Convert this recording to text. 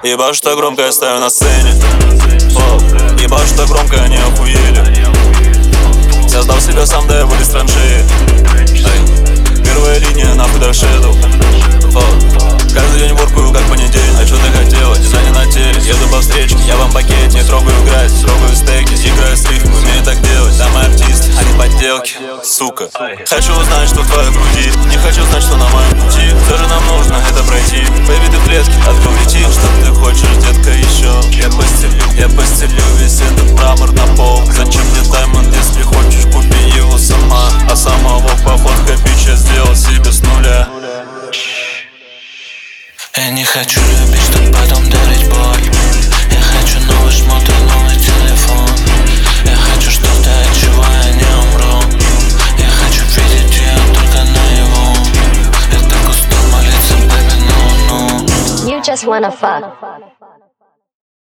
Ебать, что громко я стою на сцене. Ебать, что громко они охуели. Создал себя сам, да я вылез с траншеи. Первая линия, нахуй до шедоу. Каждый день воркую, как понедельник. А что ты хотела? Дизайн на теле. Еду по встречке, я вам пакет. Не трогаю грязь, трогаю стейки. Играю с рифм, умею так делать. Да мы артисты, а не подделки, сука. Хочу узнать, что в твоей груди. Не хочу знать, что на моем пути. Все же нам нужно это пройти. Бэйби, ты в клетке, открой лети. Что ты хочешь, детка, еще? Я постелю весь этот мрамор на пол. Зачем мне даймонд, если хочешь, купи его сама. А самого походка бича сделал себе с нуля. Я не хочу любить, чтоб потом дарить боль. Я хочу новый шмот и новый телефон. Я хочу что-то, от чего я не умру. Я хочу видеть ее только наяву. Я так устал молиться, baby, no. You just wanna fuck.